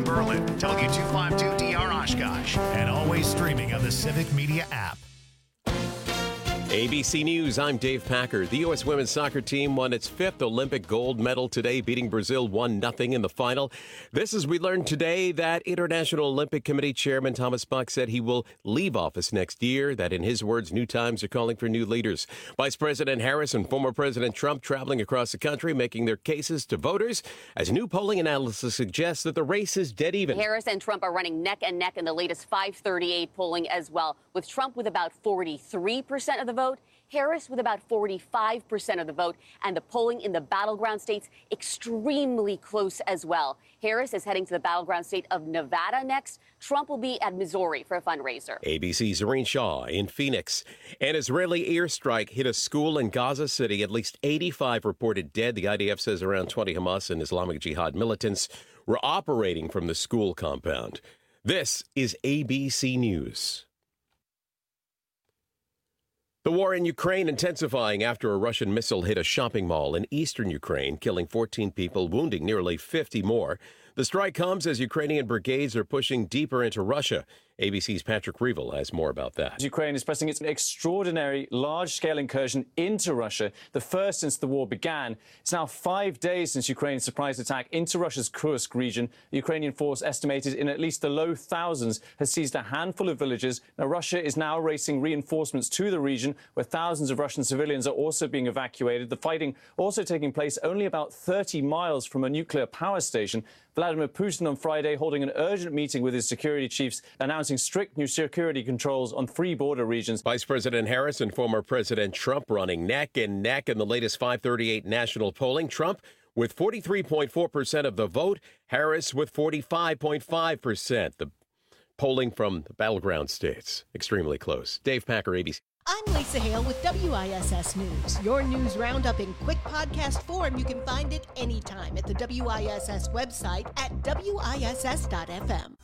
Berlin, W252DR Oshkosh, and always streaming on the Civic Media app. ABC News, I'm Dave Packer. The U.S. women's soccer team won its fifth Olympic gold medal today, beating Brazil 1-0 in the final. This as we learned today that International Olympic Committee Chairman Thomas Bach said he will leave office next year, that in his words, new times are calling for new leaders. Vice President Harris and former President Trump traveling across the country, making their cases to voters, as new polling analysis suggests that the race is dead even. Harris and Trump are running neck and neck in the latest 538 polling as well, with Trump with about 43% of the vote, Harris with about 45% of the vote, and the polling in the battleground states extremely close as well. Harris is heading to the battleground state of Nevada next. Trump will be at Missouri for a fundraiser. ABC's Zareen Shaw in Phoenix. An Israeli airstrike hit a school in Gaza City. At least 85 reported dead. The IDF says around 20 Hamas and Islamic Jihad militants were operating from the school compound. This is ABC News. The war in Ukraine intensifying after a Russian missile hit a shopping mall in eastern Ukraine, killing 14 people, wounding nearly 50 more. The strike comes as Ukrainian brigades are pushing deeper into Russia. ABC's Patrick Reevell has more about that. Ukraine is pressing its extraordinary large-scale incursion into Russia, the first since the war began. It's now 5 days since Ukraine's surprise attack into Russia's Kursk region. The Ukrainian force, estimated in at least the low thousands, has seized a handful of villages. Now, Russia is now racing reinforcements to the region, where thousands of Russian civilians are also being evacuated. The fighting also taking place only about 30 miles from a nuclear power station. Vladimir Putin on Friday holding an urgent meeting with his security chiefs, announcing strict new security controls on 3 border regions. Vice President Harris and former President Trump running neck and neck in the latest 538 national polling. Trump with 43.4% of the vote, Harris with 45.5%. The polling from the battleground states, extremely close. Dave Packer, ABC. I'm Lisa Hale with WISS News. Your news roundup in quick podcast form. You can find it anytime at the WISS website at WISS.FM.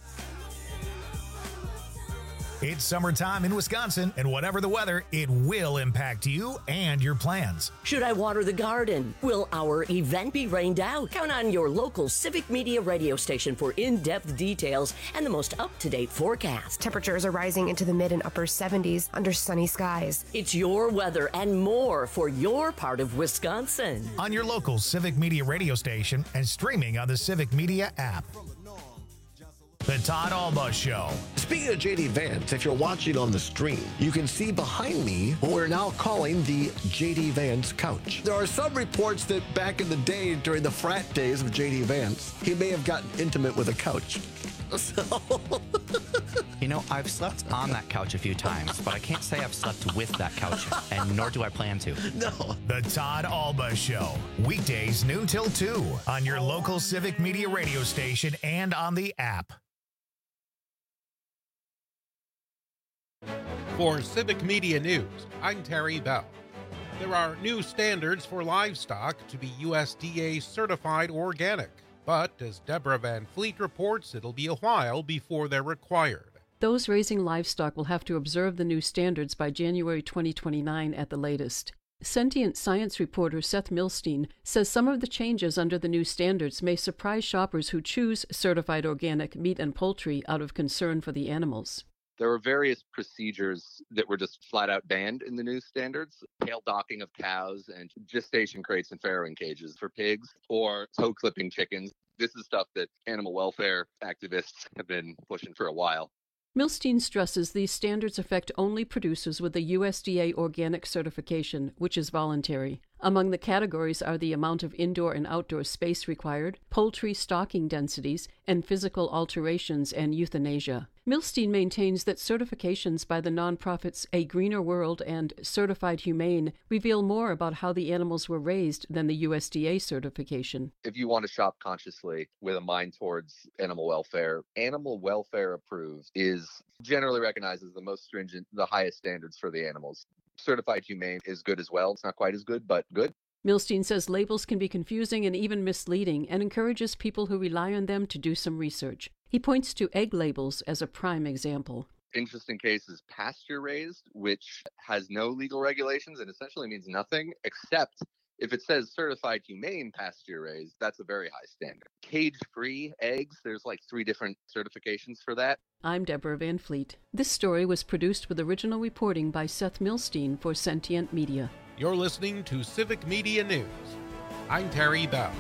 It's summertime in Wisconsin, and whatever the weather, it will impact you and your plans. Should I water the garden? Will our event be rained out? Count on your local Civic Media radio station for in-depth details and the most up-to-date forecast. Temperatures are rising into the mid and upper 70s under sunny skies. It's your weather and more for your part of Wisconsin. On your local Civic Media radio station and streaming on the Civic Media app. The Todd Alba Show. Speaking of JD Vance, if you're watching on the stream, you can see behind me what we're now calling the JD Vance couch. There are some reports that back in the day, during the frat days of JD Vance, he may have gotten intimate with a couch. So... You know, I've slept on that couch a few times, but I can't say I've slept with that couch, and nor do I plan to. No. The Todd Alba Show. Weekdays noon till 2 on your local Civic Media radio station and on the app. For Civic Media News, I'm Terry Bell. There are new standards for livestock to be USDA certified organic, but as Deborah Van Fleet reports, it'll be a while before they're required. Those raising livestock will have to observe the new standards by January 2029 at the latest. Sentient Science reporter Seth Milstein says some of the changes under the new standards may surprise shoppers who choose certified organic meat and poultry out of concern for the animals. There were various procedures that were just flat out banned in the new standards. Tail docking of cows and gestation crates and farrowing cages for pigs, or toe clipping chickens. This is stuff that animal welfare activists have been pushing for a while. Milstein stresses these standards affect only producers with a USDA organic certification, which is voluntary. Among the categories are the amount of indoor and outdoor space required, poultry stocking densities, and physical alterations and euthanasia. Milstein maintains that certifications by the nonprofits A Greener World and Certified Humane reveal more about how the animals were raised than the USDA certification. If you want to shop consciously with a mind towards animal welfare approved is generally recognized as the most stringent, the highest standards for the animals. Certified Humane is good as well. It's not quite as good, but good. Milstein says labels can be confusing and even misleading and encourages people who rely on them to do some research. He points to egg labels as a prime example. Interesting case is pasture raised, which has no legal regulations and essentially means nothing except If it says certified humane pasture raised, that's a very high standard. Cage-free eggs, there's like 3 different certifications for that. I'm Deborah Van Fleet. This story was produced with original reporting by Seth Milstein for Sentient Media. You're listening to Civic Media News. I'm Terry Bell.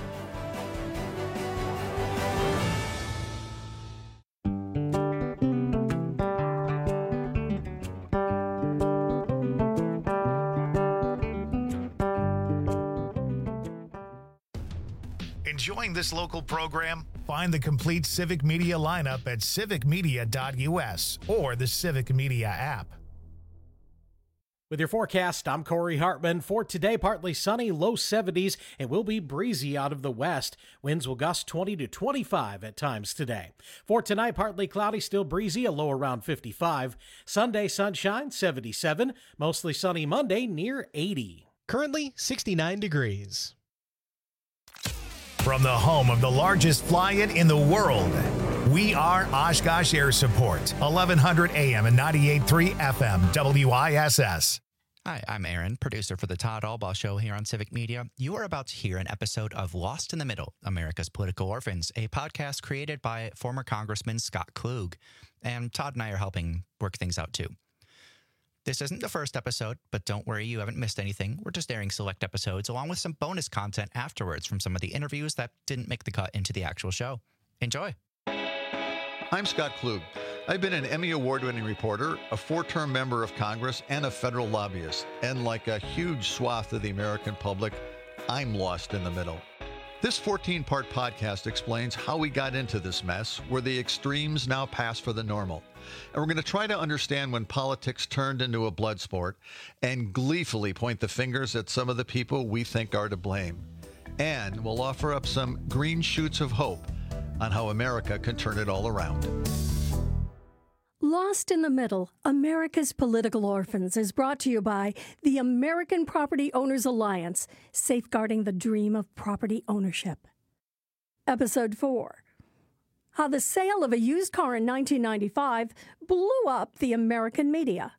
Enjoying this local program? Find the complete Civic Media lineup at civicmedia.us or the Civic Media app. With your forecast, I'm Corey Hartman. For today, partly sunny, low 70s. It will be breezy out of the west. Winds will gust 20 to 25 at times today. For tonight, partly cloudy, still breezy, a low around 55. Sunday, sunshine, 77. Mostly sunny Monday, near 80. Currently, 69 degrees. From the home of the largest fly-in in the world, we are Oshkosh Air Support, 1100 AM and 98.3 FM, WISS. Hi, I'm Aaron, producer for the Todd Albaugh Show here on Civic Media. You are about to hear an episode of Lost in the Middle, America's Political Orphans, a podcast created by former Congressman Scott Klug. And Todd and I are helping work things out too. This isn't the first episode, but don't worry, you haven't missed anything. We're just airing select episodes along with some bonus content afterwards from some of the interviews that didn't make the cut into the actual show. Enjoy. I'm Scott Klug. I've been an Emmy Award-winning reporter, a 4-term member of Congress, and a federal lobbyist. And like a huge swath of the American public, I'm lost in the middle. This 14-part podcast explains how we got into this mess, where the extremes now pass for the normal. And we're going to try to understand when politics turned into a blood sport and gleefully point the fingers at some of the people we think are to blame. And we'll offer up some green shoots of hope on how America can turn it all around. Lost in the Middle, America's Political Orphans is brought to you by the American Property Owners Alliance, safeguarding the dream of property ownership. Episode 4. How the sale of a used car in 1995 blew up the American media.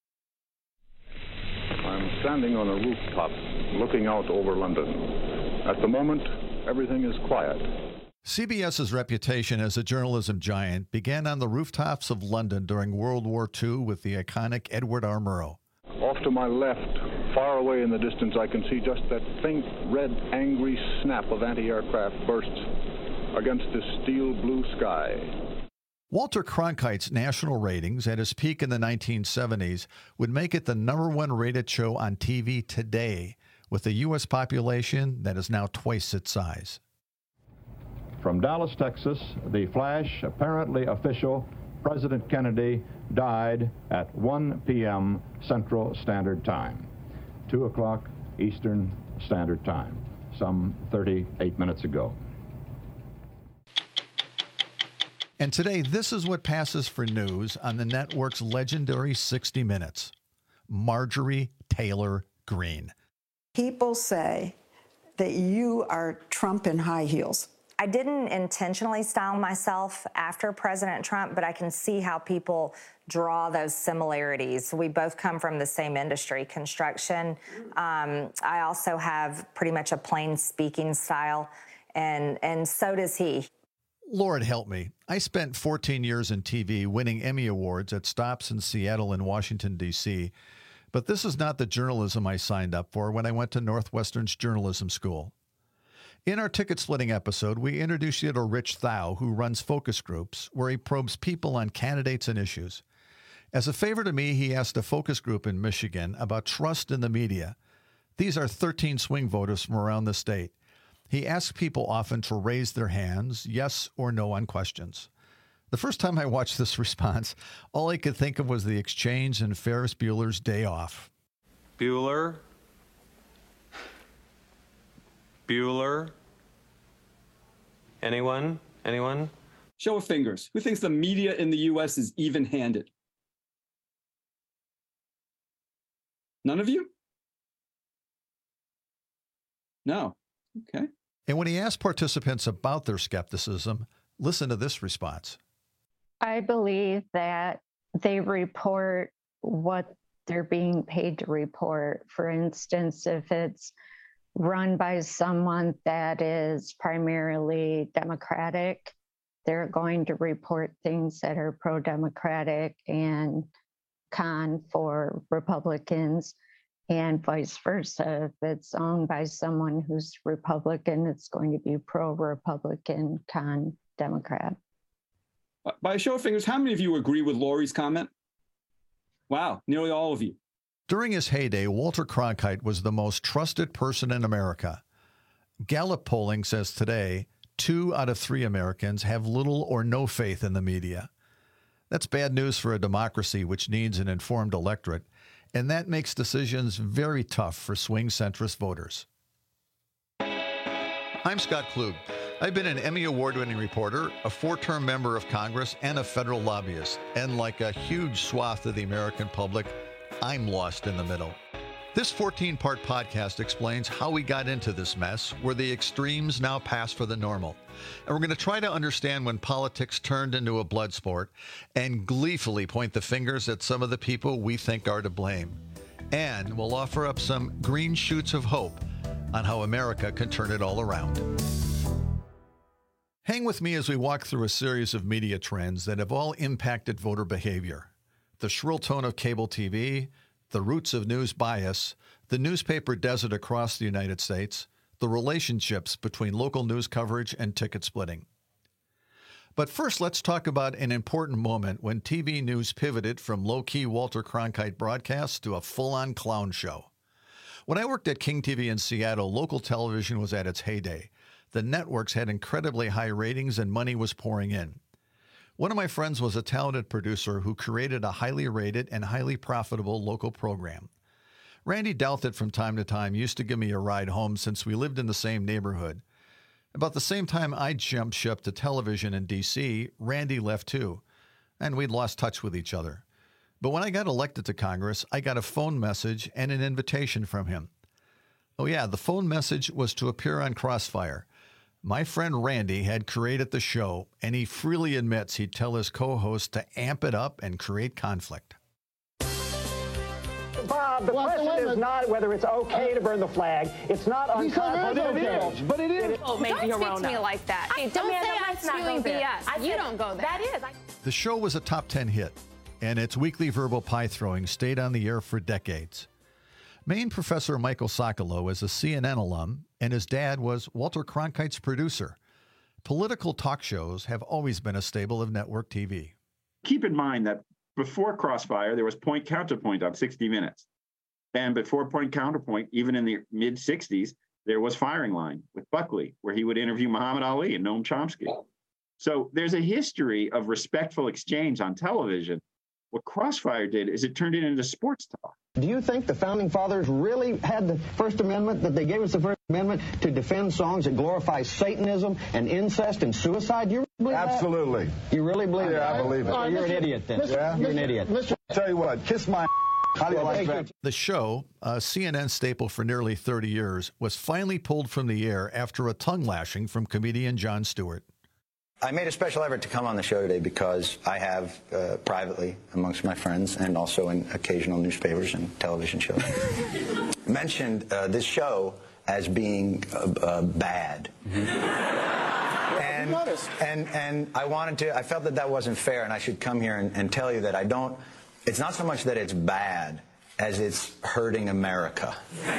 I'm standing on a rooftop looking out over London. At the moment, everything is quiet. CBS's reputation as a journalism giant began on the rooftops of London during World War II with the iconic Edward R. Murrow. Off to my left, far away in the distance, I can see just that faint, red, angry snap of anti-aircraft bursts against the steel blue sky. Walter Cronkite's national ratings at his peak in the 1970s would make it the #1 rated show on TV today, with a U.S. population that is now twice its size. From Dallas, Texas, the flash, apparently official, President Kennedy died at 1 p.m. Central Standard Time, 2 o'clock Eastern Standard Time, some 38 minutes ago. And today, this is what passes for news on the network's legendary 60 Minutes. Marjorie Taylor Greene. People say that you are Trump in high heels. I didn't intentionally style myself after President Trump, but I can see how people draw those similarities. We both come from the same industry, construction. I also have pretty much a plain speaking style, and so does he. Lord help me. I spent 14 years in TV winning Emmy Awards at stops in Seattle and Washington, D.C., but this is not the journalism I signed up for when I went to Northwestern's journalism school. In our ticket-splitting episode, we introduced you to Rich Thau, who runs focus groups, where he probes people on candidates and issues. As a favor to me, he asked a focus group in Michigan about trust in the media. These are 13 swing voters from around the state. He asked people often to raise their hands, yes or no, on questions. The first time I watched this response, all I could think of was the exchange in Ferris Bueller's Day Off. Bueller? Bueller? Anyone? Anyone? Show of fingers. Who thinks the media in the U.S. is even-handed? None of you? No. Okay. And when he asked participants about their skepticism, listen to this response. I believe that they report what they're being paid to report. For instance, if it's run by someone that is primarily Democratic, they're going to report things that are pro-Democratic and con for Republicans, and vice versa. If it's owned by someone who's Republican, it's going to be pro-Republican, con Democrat. By a show of fingers, how many of you agree with Lori's comment? Wow, nearly all of you. During his heyday, Walter Cronkite was the most trusted person in America. Gallup polling says today, 2 out of 3 Americans have little or no faith in the media. That's bad news for a democracy which needs an informed electorate, and that makes decisions very tough for swing centrist voters. I'm Scott Klug. I've been an Emmy Award-winning reporter, a 4-term member of Congress, and a federal lobbyist. And like a huge swath of the American public, I'm lost in the middle. This 14-part podcast explains how we got into this mess, where the extremes now pass for the normal. And we're going to try to understand when politics turned into a blood sport and gleefully point the fingers at some of the people we think are to blame. And we'll offer up some green shoots of hope on how America can turn it all around. Hang with me as we walk through a series of media trends that have all impacted voter behavior. The shrill tone of cable TV, the roots of news bias, the newspaper desert across the United States, the relationships between local news coverage and ticket splitting. But first, let's talk about an important moment when TV news pivoted from low-key Walter Cronkite broadcasts to a full-on clown show. When I worked at King TV in Seattle, local television was at its heyday. The networks had incredibly high ratings and money was pouring in. One of my friends was a talented producer who created a highly rated and highly profitable local program. Randy Douthit from time to time used to give me a ride home since we lived in the same neighborhood. About the same time I jumped ship to television in D.C., Randy left too, and we'd lost touch with each other. But when I got elected to Congress, I got a phone message and an invitation from him. Oh yeah, the phone message was to appear on Crossfire. My friend Randy had created the show, and he freely admits he'd tell his co-host to amp it up and create conflict. Bob, the question is not whether it's okay to burn the flag. It's not unconstitutional. But it is. Oh, maybe don't speak to me like that. Hey, don't say I'm spewing BS. You don't go there. That is. The show was a top 10 hit, and its weekly verbal pie throwing stayed on the air for decades. Maine professor Michael Socolow is a CNN alum, and his dad was Walter Cronkite's producer. Political talk shows have always been a staple of network TV. Keep in mind that before Crossfire, there was Point Counterpoint on 60 Minutes. And before Point Counterpoint, even in the mid-'60s, there was Firing Line with Buckley, where he would interview Muhammad Ali and Noam Chomsky. So there's a history of respectful exchange on television. What Crossfire did is it turned it into sports talk. Do you think the Founding Fathers really had the First Amendment, that they gave us the First Amendment to defend songs that glorify Satanism and incest and suicide? Do you really believe that? Absolutely. You really believe that? I believe it. Oh, you're an idiot then. You're an idiot. Tell you what, kiss my how do you like that? The show, a CNN staple for nearly 30 years, was finally pulled from the air after a tongue lashing from comedian Jon Stewart. I made a special effort to come on the show today because I have privately amongst my friends and also in occasional newspapers and television shows mentioned this show as being bad. And I felt that wasn't fair, and I should come here and tell you that it's not so much that it's bad as it's hurting America.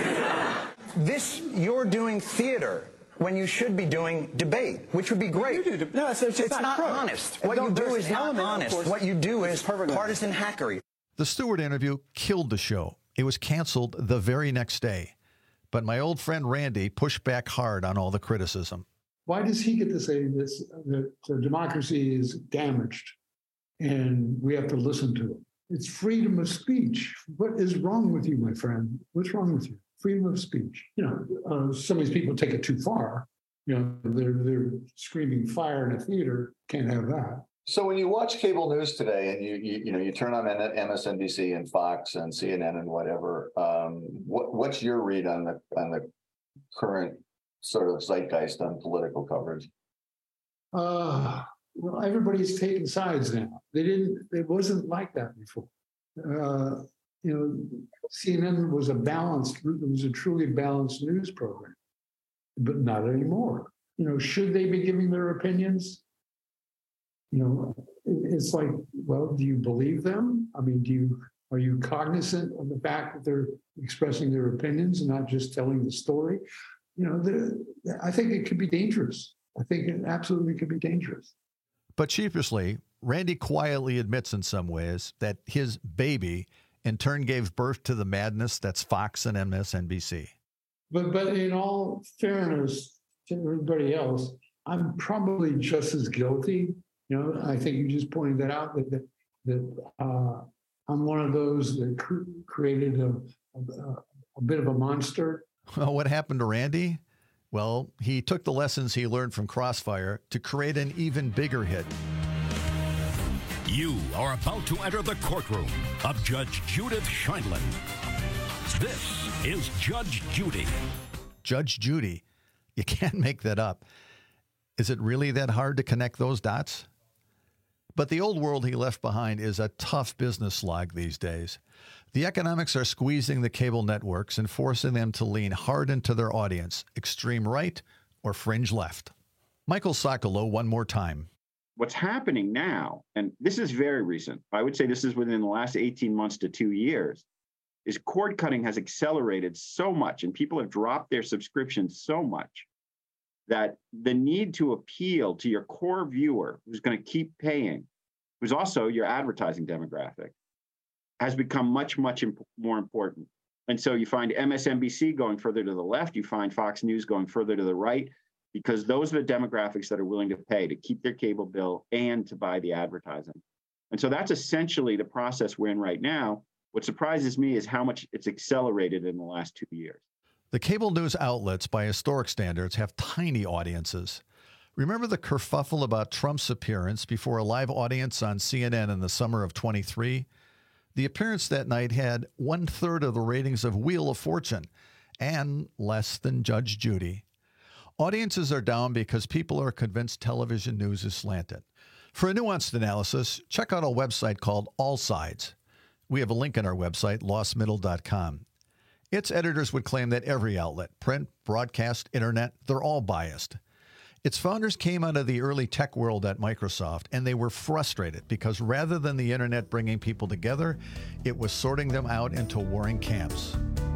You're doing theater when you should be doing debate, which would be great. No, it's not honest. What you do is not honest. What you do is partisan hackery. The Stewart interview killed the show. It was canceled the very next day. But my old friend Randy pushed back hard on all the criticism. Why does he get to say this, that democracy is damaged and we have to listen to it? It's freedom of speech. What is wrong with you, my friend? What's wrong with you? Freedom of speech. Some of these people take it too far. They're screaming fire in a theater. Can't have that. So when you watch cable news today, and you turn on MSNBC and Fox and CNN and whatever, what's your read on the current sort of zeitgeist on political coverage? Well, everybody's taking sides now. It wasn't like that before. CNN was a truly balanced news program, but not anymore. Should they be giving their opinions? It's like, well, do you believe them? I mean, are you cognizant of the fact that they're expressing their opinions and not just telling the story? I think it could be dangerous. I think it absolutely could be dangerous. But sheepishly, Randy quietly admits in some ways that his baby in turn gave birth to the madness that's Fox and MSNBC. But in all fairness to everybody else, I'm probably just as guilty. I think you just pointed that out, that I'm one of those that created a bit of a monster. Well, what happened to Randy? Well, he took the lessons he learned from Crossfire to create an even bigger hit. You are about to enter the courtroom of Judge Judith Sheindlin. This is Judge Judy. Judge Judy. You can't make that up. Is it really that hard to connect those dots? But the old world he left behind is a tough business slog these days. The economics are squeezing the cable networks and forcing them to lean hard into their audience, extreme right or fringe left. Michael Socolow, one more time. What's happening now, and this is very recent, I would say this is within the last 18 months to 2 years, is cord cutting has accelerated so much and people have dropped their subscriptions so much that the need to appeal to your core viewer who's going to keep paying, who's also your advertising demographic, has become much, much more important. And so you find MSNBC going further to the left, you find Fox News going further to the right, because those are the demographics that are willing to pay to keep their cable bill and to buy the advertising. And so that's essentially the process we're in right now. What surprises me is how much it's accelerated in the last 2 years. The cable news outlets, by historic standards, have tiny audiences. Remember the kerfuffle about Trump's appearance before a live audience on CNN in the summer of 23? The appearance that night had 1/3 of the ratings of Wheel of Fortune and less than Judge Judy. Audiences are down because people are convinced television news is slanted. For a nuanced analysis, check out a website called All Sides. We have a link on our website, lostmiddle.com. Its editors would claim that every outlet, print, broadcast, internet, they're all biased. Its founders came out of the early tech world at Microsoft, and they were frustrated because rather than the internet bringing people together, it was sorting them out into warring camps.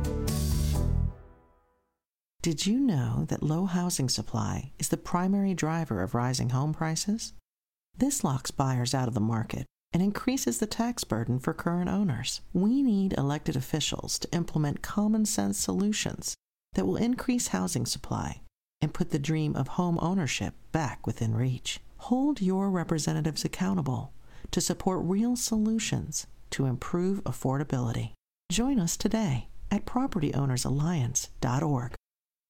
Did you know that low housing supply is the primary driver of rising home prices? This locks buyers out of the market and increases the tax burden for current owners. We need elected officials to implement common sense solutions that will increase housing supply and put the dream of home ownership back within reach. Hold your representatives accountable to support real solutions to improve affordability. Join us today at propertyownersalliance.org.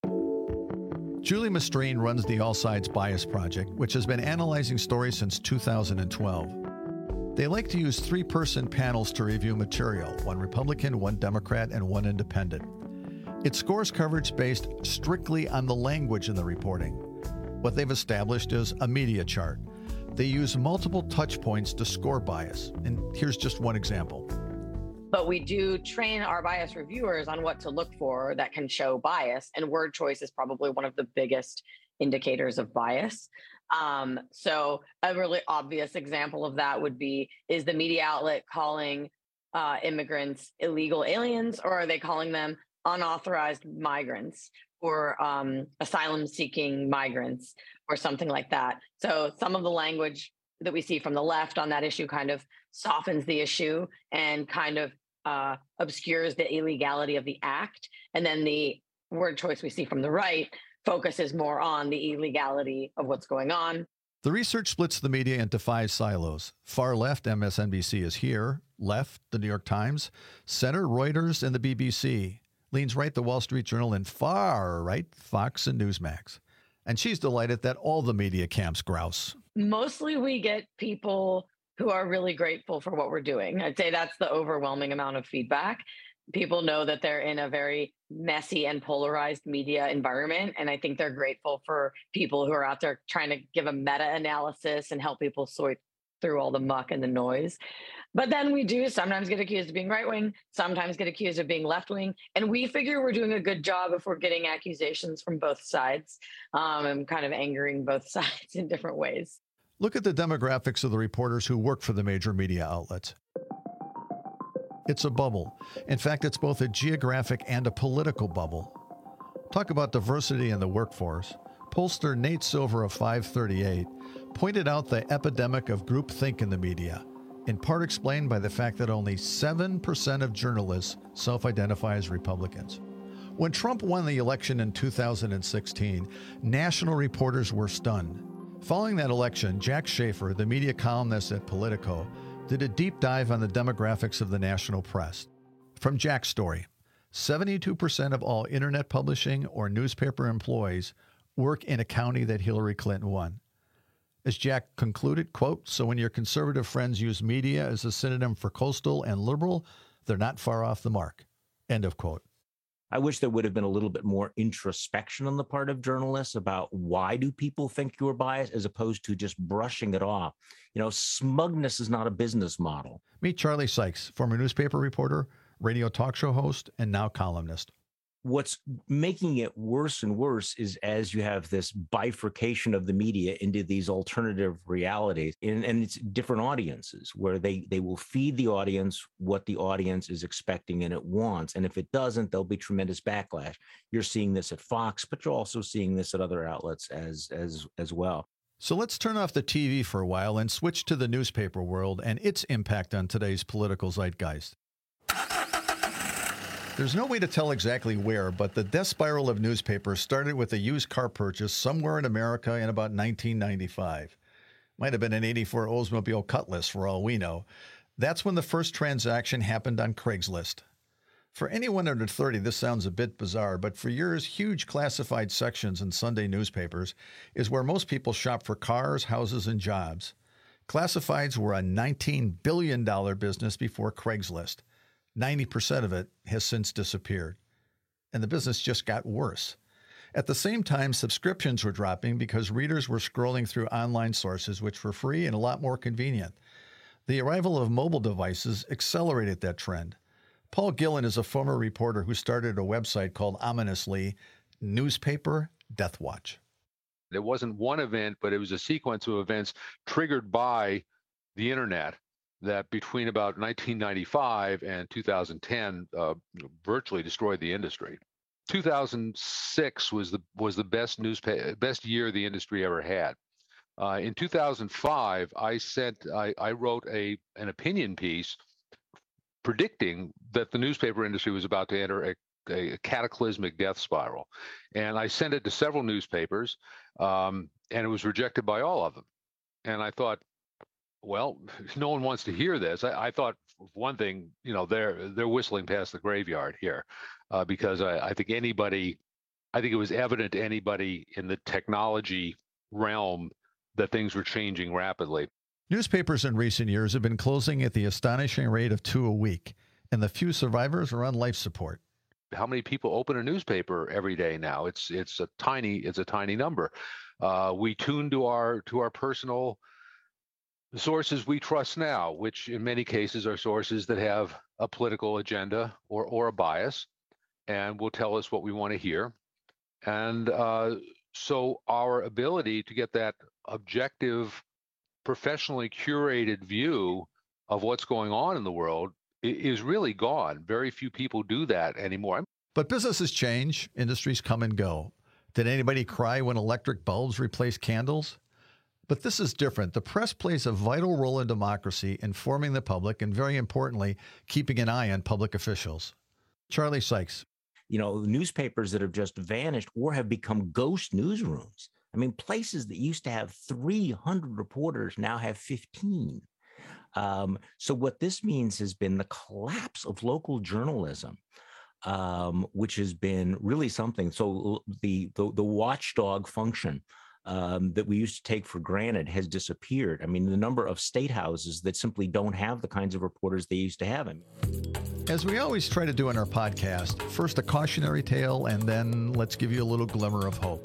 Julie Mastrine runs the All Sides Bias Project, which has been analyzing stories since 2012. They like to use 3-person panels to review material, 1 Republican, 1 Democrat, and 1 independent. It scores coverage based strictly on the language in the reporting. What they've established is a media chart. They use multiple touch points to score bias, and here's just one example. But we do train our bias reviewers on what to look for that can show bias, and word choice is probably one of the biggest indicators of bias. So a really obvious example of that would be, is the media outlet calling immigrants illegal aliens, or are they calling them unauthorized migrants or asylum-seeking migrants or something like that? So some of the language that we see from the left on that issue kind of softens the issue and kind of obscures the illegality of the act. And then the word choice we see from the right focuses more on the illegality of what's going on. The research splits the media into 5 silos. Far left, MSNBC is here. Left, the New York Times. Center, Reuters and the BBC. Leans right, the Wall Street Journal. And far right, Fox and Newsmax. And she's delighted that all the media camps grouse. Mostly we get people who are really grateful for what we're doing. I'd say that's the overwhelming amount of feedback. People know that they're in a very messy and polarized media environment. And I think they're grateful for people who are out there trying to give a meta-analysis and help people sort through all the muck and the noise. But then we do sometimes get accused of being right-wing, sometimes get accused of being left-wing. And we figure we're doing a good job if we're getting accusations from both sides and kind of angering both sides in different ways. Look at the demographics of the reporters who work for the major media outlets. It's a bubble. In fact, it's both a geographic and a political bubble. Talk about diversity in the workforce. Pollster Nate Silver of 538 pointed out the epidemic of groupthink in the media, in part explained by the fact that only 7% of journalists self-identify as Republicans. When Trump won the election in 2016, national reporters were stunned. Following that election, Jack Schafer, the media columnist at Politico, did a deep dive on the demographics of the national press. From Jack's story, 72% of all internet publishing or newspaper employees work in a county that Hillary Clinton won. As Jack concluded, quote, "So when your conservative friends use media as a synonym for coastal and liberal, they're not far off the mark," end of quote. I wish there would have been a little bit more introspection on the part of journalists about why do people think you're biased, as opposed to just brushing it off. Smugness is not a business model. Meet Charlie Sykes, former newspaper reporter, radio talk show host, and now columnist. What's making it worse and worse is as you have this bifurcation of the media into these alternative realities, and it's different audiences where they will feed the audience what the audience is expecting and it wants. And if it doesn't, there'll be tremendous backlash. You're seeing this at Fox, but you're also seeing this at other outlets as well. So let's turn off the TV for a while and switch to the newspaper world and its impact on today's political zeitgeist. There's no way to tell exactly where, but the death spiral of newspapers started with a used car purchase somewhere in America in about 1995. Might have been an 84 Oldsmobile Cutlass for all we know. That's when the first transaction happened on Craigslist. For anyone under 30, this sounds a bit bizarre, but for years, huge classified sections in Sunday newspapers is where most people shop for cars, houses, and jobs. Classifieds were a $19 billion business before Craigslist. 90% of it has since disappeared. And the business just got worse. At the same time, subscriptions were dropping because readers were scrolling through online sources, which were free and a lot more convenient. The arrival of mobile devices accelerated that trend. Paul Gillen is a former reporter who started a website called ominously Newspaper Death Watch. It wasn't one event, but it was a sequence of events triggered by the internet that between about 1995 and 2010 virtually destroyed the industry. 2006 was the best year the industry ever had. In 2005, I wrote an opinion piece predicting that the newspaper industry was about to enter a cataclysmic death spiral, and I sent it to several newspapers, and it was rejected by all of them. And I thought, well, no one wants to hear this. I thought, one thing, they're whistling past the graveyard here, because I think it was evident to anybody in the technology realm that things were changing rapidly. Newspapers in recent years have been closing at the astonishing rate of 2 a week, and the few survivors are on life support. How many people open a newspaper every day now? It's a tiny number. We tune to our personal sources we trust now, which in many cases are sources that have a political agenda or a bias, and will tell us what we want to hear. And so our ability to get that objective, professionally curated view of what's going on in the world is really gone. Very few people do that anymore. But businesses change, industries come and go. Did anybody cry when electric bulbs replaced candles? But this is different. The press plays a vital role in democracy, informing the public, and very importantly, keeping an eye on public officials. Charlie Sykes. Newspapers that have just vanished or have become ghost newsrooms. I mean, places that used to have 300 reporters now have 15. So what this means has been the collapse of local journalism, which has been really something. So the watchdog function that we used to take for granted has disappeared. I mean, the number of state houses that simply don't have the kinds of reporters they used to have. As we always try to do in our podcast, first a cautionary tale, and then let's give you a little glimmer of hope.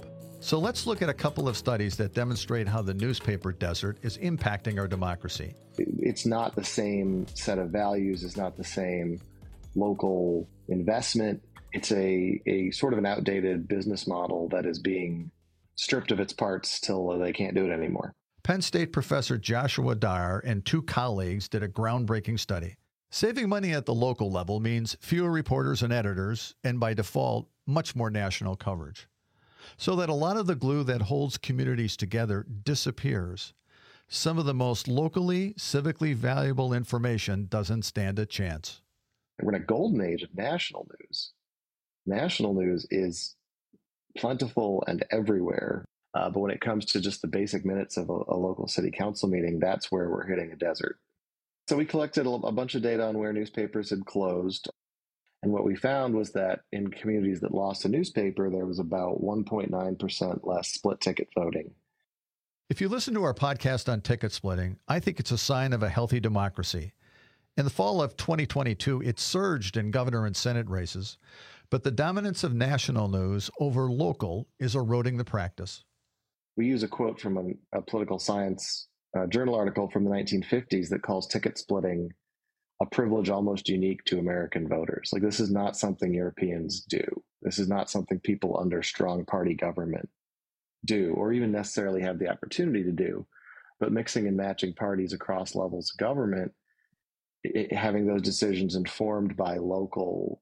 So let's look at a couple of studies that demonstrate how the newspaper desert is impacting our democracy. It's not the same set of values. It's not the same local investment. It's a sort of an outdated business model that is being stripped of its parts till they can't do it anymore. Penn State professor Joshua Dyer and 2 colleagues did a groundbreaking study. Saving money at the local level means fewer reporters and editors, and by default, much more national coverage. So that a lot of the glue that holds communities together disappears. Some of the most locally, civically valuable information doesn't stand a chance. We're in a golden age of national news. National news is plentiful and everywhere. But when it comes to just the basic minutes of a local city council meeting, that's where we're hitting a desert. So we collected a bunch of data on where newspapers had closed. And what we found was that in communities that lost a newspaper, there was about 1.9% less split ticket voting. If you listen to our podcast on ticket splitting, I think it's a sign of a healthy democracy. In the fall of 2022, it surged in governor and Senate races, but the dominance of national news over local is eroding the practice. We use a quote from a political science journal article from the 1950s that calls ticket splitting a privilege almost unique to American voters. Like, this is not something Europeans do. This is not something people under strong party government do, or even necessarily have the opportunity to do. But mixing and matching parties across levels of government, having those decisions informed by local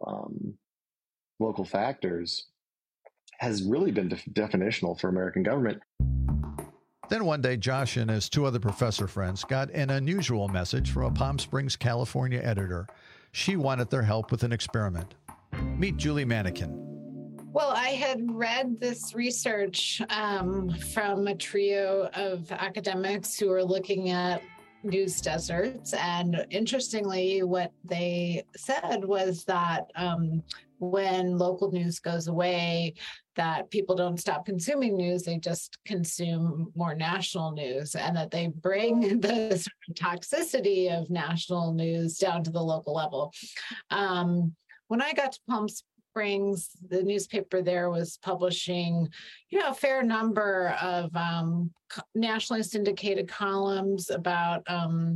factors, has really been definitional for American government. Then one day, Josh and his 2 other professor friends got an unusual message from a Palm Springs, California editor. She wanted their help with an experiment. Meet Julie Manikin. Well, I had read this research from a trio of academics who were looking at news deserts. And interestingly, what they said was that when local news goes away, that people don't stop consuming news, they just consume more national news, and that they bring the sort of toxicity of national news down to the local level. When I got to Palm Springs, the newspaper there was publishing, a fair number of nationally syndicated columns about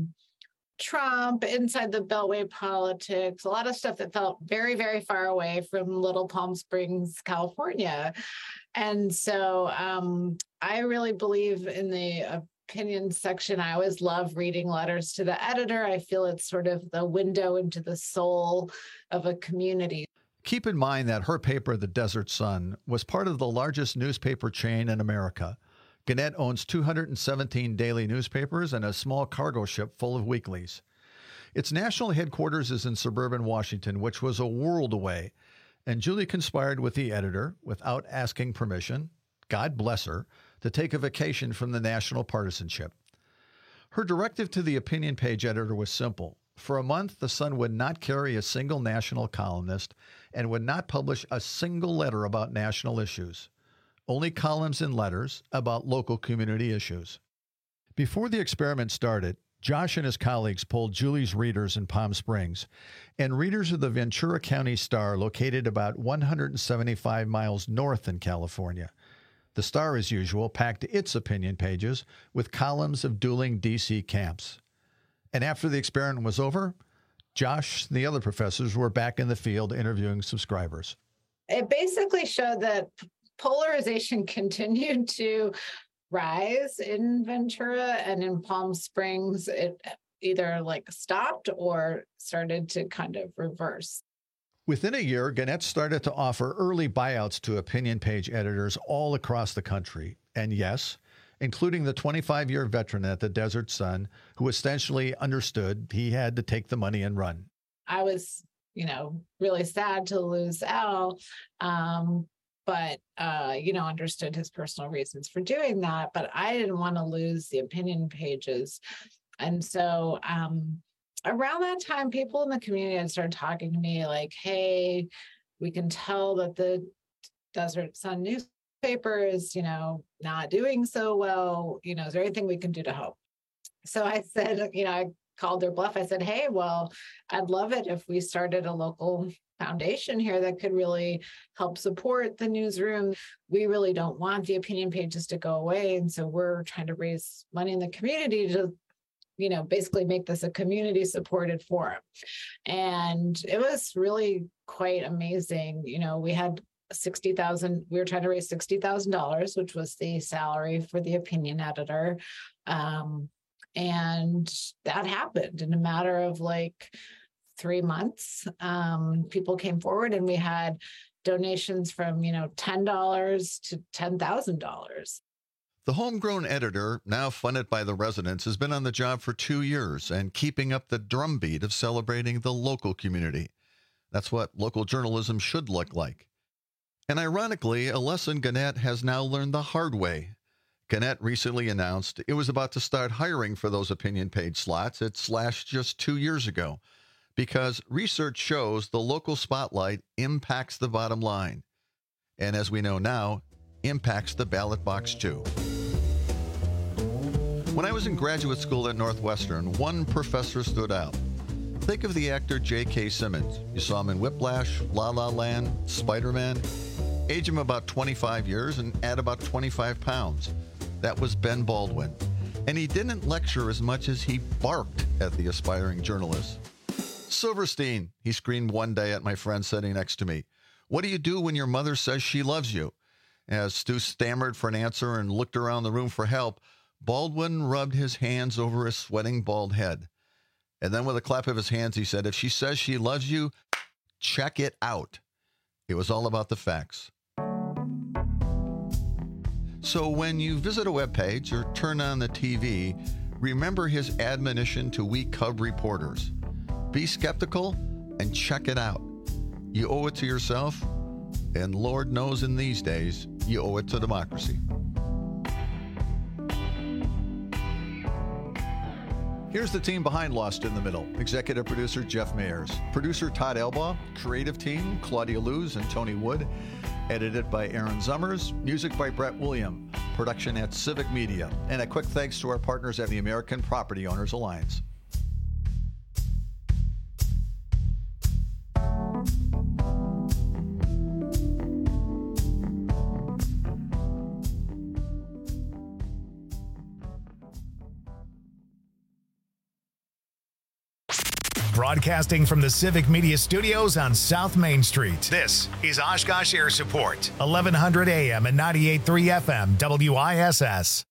Trump, inside the Beltway politics, a lot of stuff that felt very, very far away from little Palm Springs, California. And so I really believe in the opinion section. I always love reading letters to the editor. I feel it's sort of the window into the soul of a community. Keep in mind that her paper, The Desert Sun, was part of the largest newspaper chain in America. Gannett owns 217 daily newspapers and a small cargo ship full of weeklies. Its national headquarters is in suburban Washington, which was a world away, and Julie conspired with the editor, without asking permission, God bless her, to take a vacation from the national partisanship. Her directive to the opinion page editor was simple. For a month, the Sun would not carry a single national columnist and would not publish a single letter about national issues. Only columns and letters about local community issues. Before the experiment started, Josh and his colleagues polled Julie's readers in Palm Springs and readers of the Ventura County Star, located about 175 miles north in California. The Star, as usual, packed its opinion pages with columns of dueling D.C. camps. And after the experiment was over, Josh and the other professors were back in the field interviewing subscribers. It basically showed that polarization continued to rise in Ventura, and in Palm Springs, it either stopped or started to kind of reverse. Within a year, Gannett started to offer early buyouts to opinion page editors all across the country. And yes, including the 25-year veteran at the Desert Sun, who essentially understood he had to take the money and run. I was, really sad to lose Al, but understood his personal reasons for doing that. But I didn't want to lose the opinion pages. And so around that time, people in the community had started talking to me like, hey, we can tell that the Desert Sun newspaper is, not doing so well. Is there anything we can do to help? So I said, I called their bluff. I said, hey, well, I'd love it if we started a local foundation here that could really help support the newsroom. We really don't want the opinion pages to go away. And so we're trying to raise money in the community to, basically make this a community supported forum. And it was really quite amazing. We had $60,000. We were trying to raise $60,000, which was the salary for the opinion editor. And that happened in a matter of 3 months. People came forward and we had donations from, $10 to $10,000. The homegrown editor, now funded by the residents, has been on the job for 2 years and keeping up the drumbeat of celebrating the local community. That's what local journalism should look like. And ironically, a lesson Gannett has now learned the hard way. Gannett recently announced it was about to start hiring for those opinion page slots it slashed just 2 years ago, because research shows the local spotlight impacts the bottom line. And as we know now, impacts the ballot box too. When I was in graduate school at Northwestern, one professor stood out. Think of the actor J.K. Simmons. You saw him in Whiplash, La La Land, Spider-Man. Age him about 25 years and add about 25 pounds. That was Ben Baldwin. And he didn't lecture as much as he barked at the aspiring journalists. Silverstein, he screamed one day at my friend sitting next to me. What do you do when your mother says she loves you? As Stu stammered for an answer and looked around the room for help, Baldwin rubbed his hands over his sweating bald head. And then with a clap of his hands, he said, if she says she loves you, check it out. It was all about the facts. So when you visit a webpage or turn on the TV, remember his admonition to we Cub reporters. Be skeptical and check it out. You owe it to yourself, and Lord knows in these days, you owe it to democracy. Here's the team behind Lost in the Middle. Executive producer Jeff Mayers. Producer Todd Elbaugh. Creative team Claudia Luz and Tony Wood. Edited by Aaron Zummers. Music by Brett William. Production at Civic Media. And a quick thanks to our partners at the American Property Owners Alliance. Broadcasting from the Civic Media Studios on South Main Street. This is Oshkosh Air Support, 1100 AM and 98.3 FM, WISS.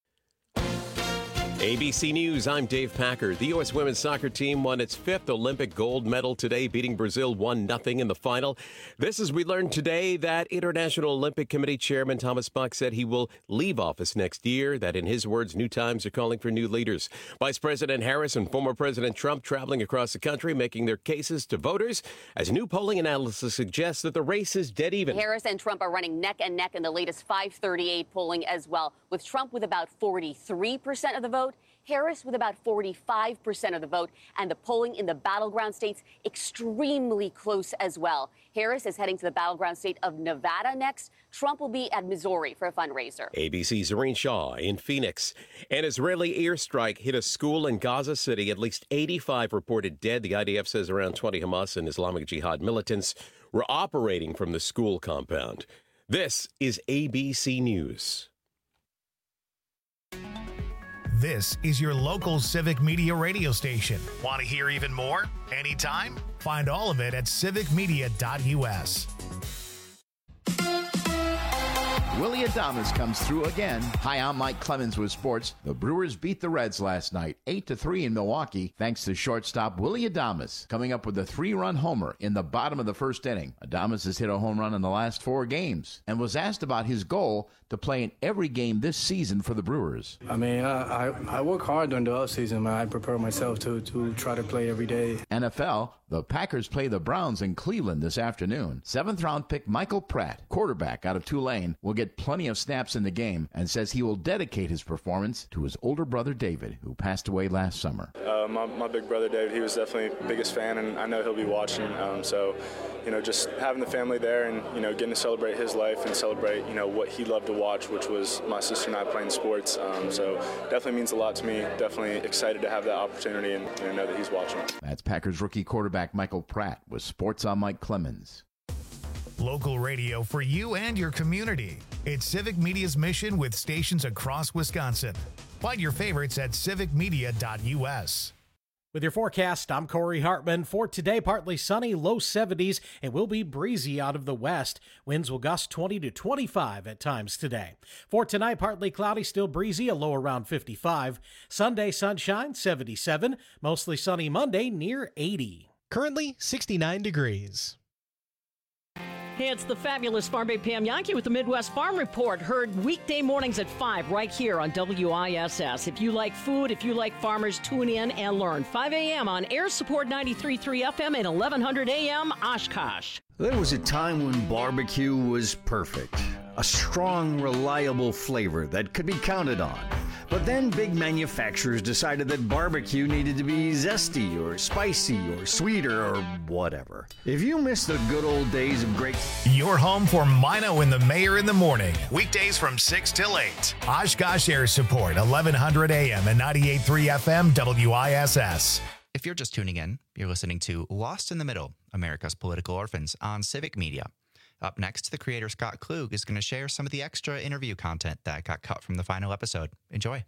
ABC News, I'm Dave Packer. The U.S. women's soccer team won its 5th Olympic gold medal today, beating Brazil 1-0 in the final. This as we learned today that International Olympic Committee Chairman Thomas Bach said he will leave office next year, that in his words, new times are calling for new leaders. Vice President Harris and former President Trump traveling across the country, making their cases to voters, as new polling analysis suggests that the race is dead even. Harris and Trump are running neck and neck in the latest 538 polling as well, with Trump with about 43% of the vote, Harris with about 45% of the vote, and the polling in the battleground states extremely close as well. Harris is heading to the battleground state of Nevada next. Trump will be at Missouri for a fundraiser. ABC's Zareen Shaw in Phoenix. An Israeli airstrike hit a school in Gaza City. At least 85 reported dead. The IDF says around 20 Hamas and Islamic Jihad militants were operating from the school compound. This is ABC News. This is your local Civic Media radio station. Want to hear even more? Anytime? Find all of it at civicmedia.us. Willie Adames comes through again. Hi, I'm Mike Clemens with sports. The Brewers beat the Reds last night, 8-3 in Milwaukee, thanks to shortstop Willie Adames coming up with a 3-run homer in the bottom of the first inning. Adames has hit a home run in the last 4 games and was asked about his goal to play in every game this season for the Brewers. I mean, I work hard during the offseason. I prepare myself to try to play every day. NFL, the Packers play the Browns in Cleveland this afternoon. 7th-round pick Michael Pratt, quarterback out of Tulane, will get plenty of snaps in the game and says he will dedicate his performance to his older brother David, who passed away last summer. My big brother David, he was definitely the biggest fan, and I know he'll be watching. So, just having the family there and, getting to celebrate his life and celebrate, what he loved to watch, which was my sister and I playing sports. So definitely means a lot to me. Definitely excited to have that opportunity and know that he's watching. That's Packers rookie quarterback Michael Pratt with Sports on Mike Clemens. Local radio for you and your community. It's Civic Media's mission with stations across Wisconsin. Find your favorites at civicmedia.us. With your forecast, I'm Corey Hartman. For today, partly sunny, low 70s, and will be breezy out of the west. Winds will gust 20 to 25 at times today. For tonight, partly cloudy, still breezy, a low around 55. Sunday, sunshine, 77. Mostly sunny Monday, near 80. Currently, 69 degrees. Hey, it's the fabulous Farm Babe Pam Yankee with the Midwest Farm Report. Heard weekday mornings at 5 right here on WISS. If you like food, if you like farmers, tune in and learn. 5 a.m. on Air Support 93.3 FM and 1100 a.m. Oshkosh. There was a time when barbecue was perfect. A strong, reliable flavor that could be counted on. But then big manufacturers decided that barbecue needed to be zesty or spicy or sweeter or whatever. If you miss the good old days of great... Your home for Mino and the Mayor in the morning. Weekdays from 6 till 8. Oshkosh Air Support, 1100 AM and 98.3 FM WISS. If you're just tuning in, you're listening to Lost in the Middle, America's Political Orphans on Civic Media. Up next, the creator Scott Klug is going to share some of the extra interview content that got cut from the final episode. Enjoy.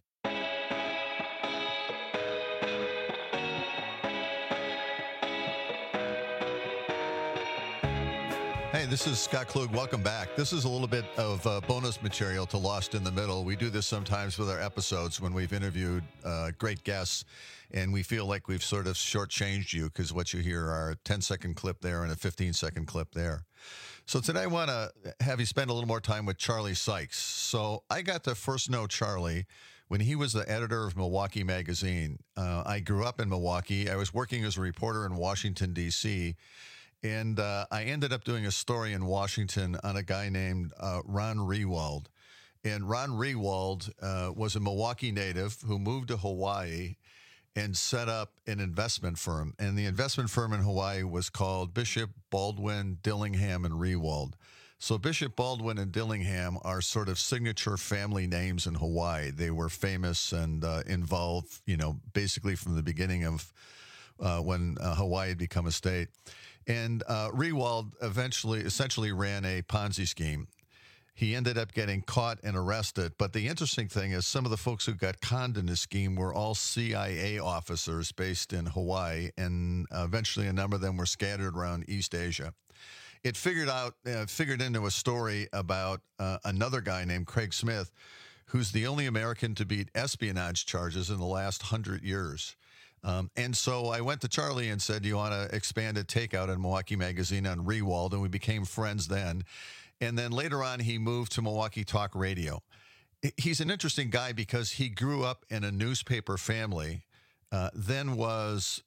Hey, this is Scott Klug. Welcome back. This is a little bit of bonus material to Lost in the Middle. We do this sometimes with our episodes when we've interviewed great guests, and we feel like we've sort of shortchanged you because what you hear are a 10-second clip there and a 15-second clip there. So today I want to have you spend a little more time with Charlie Sykes. So I got to first know Charlie when he was the editor of Milwaukee Magazine. I grew up in Milwaukee. I was working as a reporter in Washington, D.C., and I ended up doing a story in Washington on a guy named Ron Rewald. And Ron Rewald was a Milwaukee native who moved to Hawaii and set up an investment firm. And the investment firm in Hawaii was called Bishop, Baldwin, Dillingham, and Rewald. So Bishop, Baldwin, and Dillingham are sort of signature family names in Hawaii. They were famous and involved, basically from the beginning of when Hawaii had become a state. And Rewald essentially ran a Ponzi scheme. He ended up getting caught and arrested. But the interesting thing is some of the folks who got conned in this scheme were all CIA officers based in Hawaii, and eventually a number of them were scattered around East Asia. It figured into a story about another guy named Craig Smith, who's the only American to beat espionage charges in the last 100 years. And so I went to Charlie and said, do you want to expand a takeout in Milwaukee Magazine on Rewald? And we became friends then. And then later on, he moved to Milwaukee Talk Radio. He's an interesting guy because he grew up in a newspaper family, then was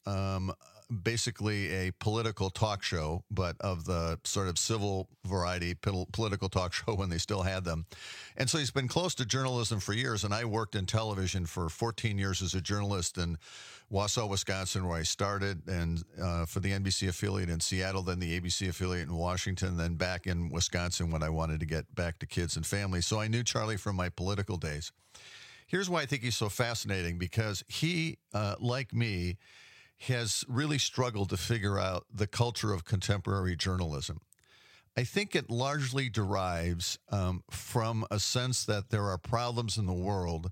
basically a political talk show, but of the sort of civil variety political talk show when they still had them. And so he's been close to journalism for years. And I worked in television for 14 years as a journalist in Wausau, Wisconsin, where I started, and for the NBC affiliate in Seattle, then the ABC affiliate in Washington, then back in Wisconsin when I wanted to get back to kids and families. So I knew Charlie from my political days. Here's why I think he's so fascinating, because he, like me, has really struggled to figure out the culture of contemporary journalism. I think it largely derives from a sense that there are problems in the world,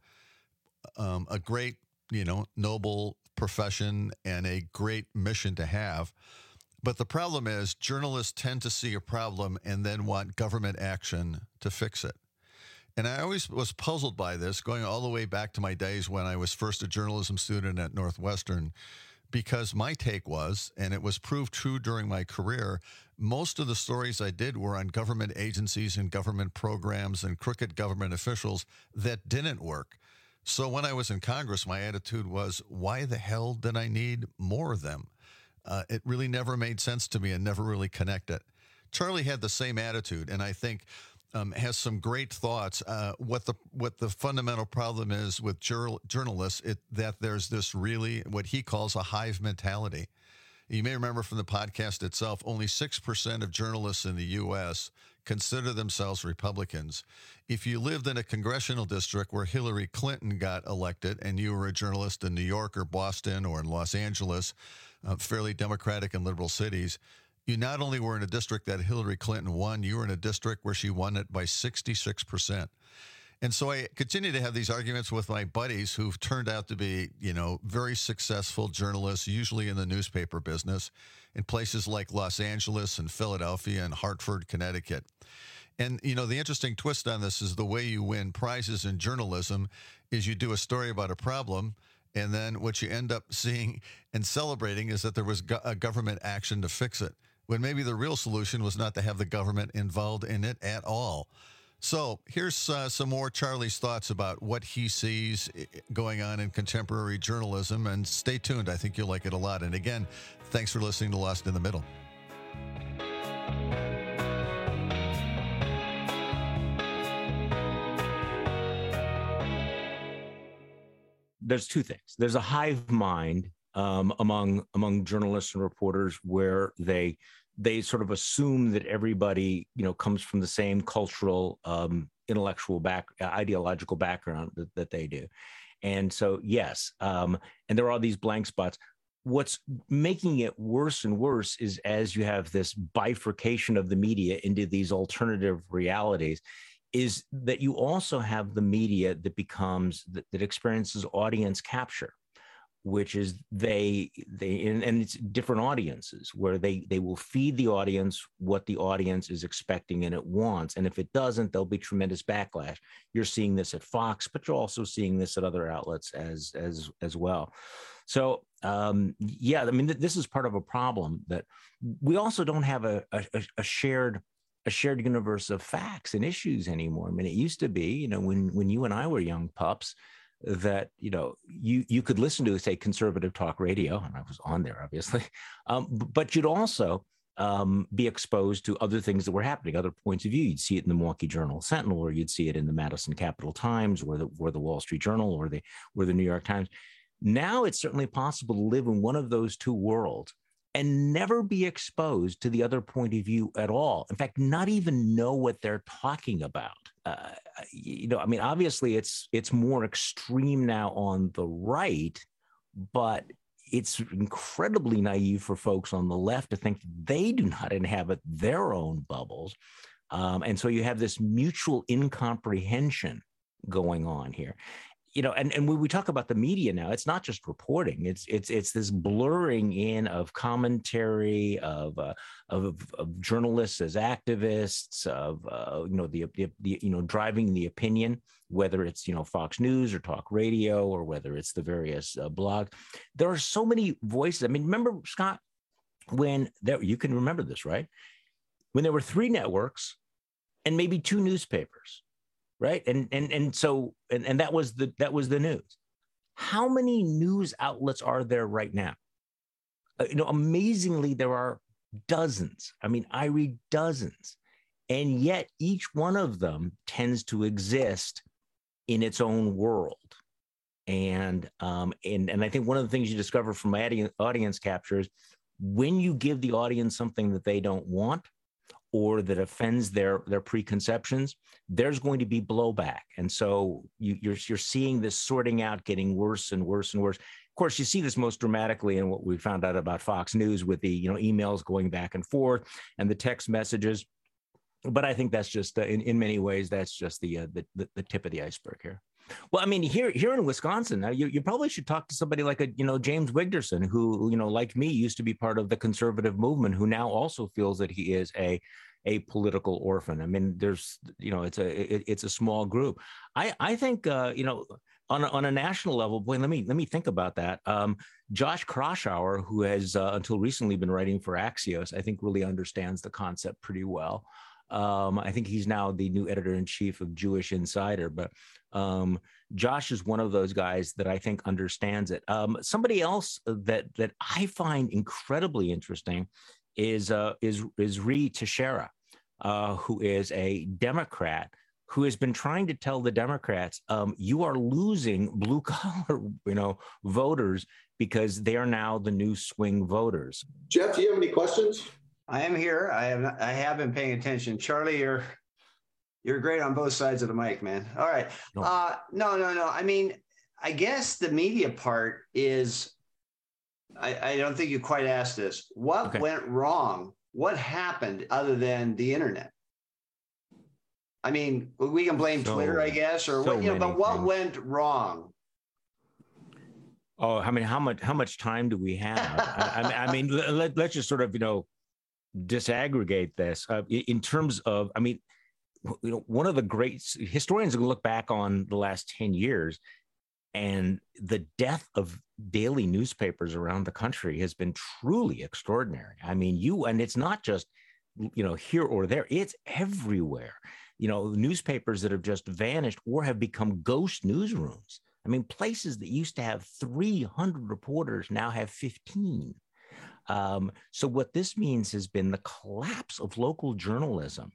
a great, noble profession and a great mission to have. But the problem is journalists tend to see a problem and then want government action to fix it. And I always was puzzled by this, going all the way back to my days when I was first a journalism student at Northwestern, because my take was, and it was proved true during my career, most of the stories I did were on government agencies and government programs and crooked government officials that didn't work. So when I was in Congress, my attitude was, why the hell did I need more of them? It really never made sense to me and never really connected. Charlie had the same attitude, and I think has some great thoughts. What the fundamental problem is with journalists, that there's this really what he calls a hive mentality. You may remember from the podcast itself, only 6% of journalists in the U.S. consider themselves Republicans. If you lived in a congressional district where Hillary Clinton got elected and you were a journalist in New York or Boston or in Los Angeles, fairly Democratic and liberal cities, you not only were in a district that Hillary Clinton won, you were in a district where she won it by 66%. And so I continue to have these arguments with my buddies who've turned out to be, very successful journalists, usually in the newspaper business, in places like Los Angeles and Philadelphia and Hartford, Connecticut. And, the interesting twist on this is the way you win prizes in journalism is you do a story about a problem, and then what you end up seeing and celebrating is that there was a government action to fix it, when maybe the real solution was not to have the government involved in it at all. So here's some more Charlie's thoughts about what he sees going on in contemporary journalism. And stay tuned. I think you'll like it a lot. And again, thanks for listening to Lost in the Middle. There's two things. There's a hive mind among journalists and reporters where they sort of assume that everybody, comes from the same cultural, intellectual ideological background that they do. And so, yes, and there are these blank spots. What's making it worse and worse is as you have this bifurcation of the media into these alternative realities, is that you also have the media that experiences audience capture, which is and it's different audiences where they will feed the audience what the audience is expecting and it wants. And if it doesn't, there'll be tremendous backlash. You're seeing this at Fox, but you're also seeing this at other outlets as well. So, this is part of a problem that we also don't have a shared universe of facts and issues anymore. I mean, it used to be, when you and I were young pups, that you could listen to, say, conservative talk radio, and I was on there obviously, but you'd also be exposed to other things that were happening, other points of view. You'd see it in the Milwaukee Journal-Sentinel, or you'd see it in the Madison Capital-Times, or the Wall Street Journal, or the New York Times. Now it's certainly possible to live in one of those two worlds and never be exposed to the other point of view at all. In fact, not even know what they're talking about. Obviously it's more extreme now on the right, but it's incredibly naive for folks on the left to think they do not inhabit their own bubbles. And so you have this mutual incomprehension going on here. And when we talk about the media now, it's not just reporting. It's this blurring in of commentary, of journalists as activists, of driving the opinion, whether it's Fox News or talk radio, or whether it's the various blogs. There are so many voices. I mean, remember, Scott, you can remember this, right? When there were 3 networks and maybe 2 newspapers. Right. And so that was the news. How many news outlets are there right now? Amazingly, there are dozens. I mean, I read dozens. And yet each one of them tends to exist in its own world. And I think one of the things you discover from audience capture is when you give the audience something that they don't want, or that offends their preconceptions, there's going to be blowback. And so you're seeing this sorting out getting worse and worse and worse. Of course, you see this most dramatically in what we found out about Fox News with the emails going back and forth and the text messages. But I think that's just in many ways that's just the tip of the iceberg here. Well, I mean, here in Wisconsin, now you probably should talk to somebody like James Wigderson, who like me used to be part of the conservative movement, who now also feels that he is a political orphan. I mean, there's it's a small group. I think on a national level, boy, let me think about that. Josh Kraushaar, who has until recently been writing for Axios, I think really understands the concept pretty well. I think he's now the new editor-in-chief of Jewish Insider, but Josh is one of those guys that I think understands it. Somebody else that I find incredibly interesting is Ree Teixeira, who is a Democrat who has been trying to tell the Democrats, you are losing blue collar, voters because they are now the new swing voters. Jeff, do you have any questions? I am here. I have been paying attention. Charlie, you're great on both sides of the mic, man. All right. No. I mean, I guess the media part is, I don't think you quite asked this. What went wrong what happened other than the internet? I mean, we can blame Twitter, I guess, or what, but what went wrong? Oh, I mean, how much time do we have? I mean, let's just sort of, disaggregate this in terms of, I mean, one of the great historians can look back on the last 10 years, and the death of daily newspapers around the country has been truly extraordinary. I mean, and it's not just, here or there, it's everywhere. Newspapers that have just vanished or have become ghost newsrooms. I mean, places that used to have 300 reporters now have 15. So what this means has been the collapse of local journalism,